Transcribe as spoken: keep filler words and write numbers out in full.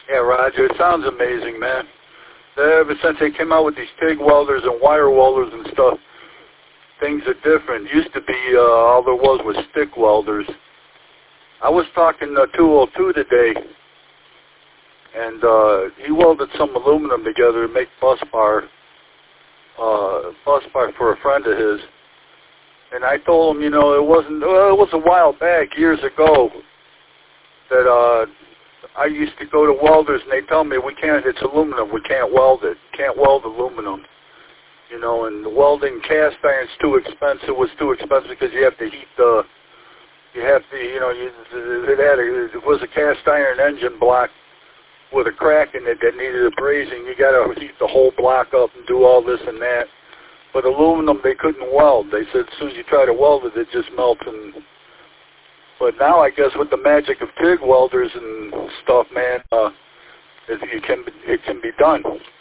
Yeah, Roger, it sounds amazing, man. Ever since they came out with these TIG welders and wire welders and stuff, things are different. Used to be uh, all there was was stick welders. I was talking to two oh two today, and uh, he welded some aluminum together to make bus bar, uh, bus bar for a friend of his. And I told him, you know, it wasn't, well, it was a while back, years ago, that uh, I used to go to welders and they tell me, we can't, it's aluminum, we can't weld it, can't weld aluminum. You know, and welding cast iron's too expensive, it was too expensive because you have to heat the, you have to, you know, you, it, had a, it was a cast iron engine block with a crack in it that needed abrasion. You got to heat the whole block up and do all this and that. But aluminum, they couldn't weld. They said as soon as you try to weld it, it just melts. And but now I guess with the magic of TIG welders and stuff, man, uh, it, it can it can be done.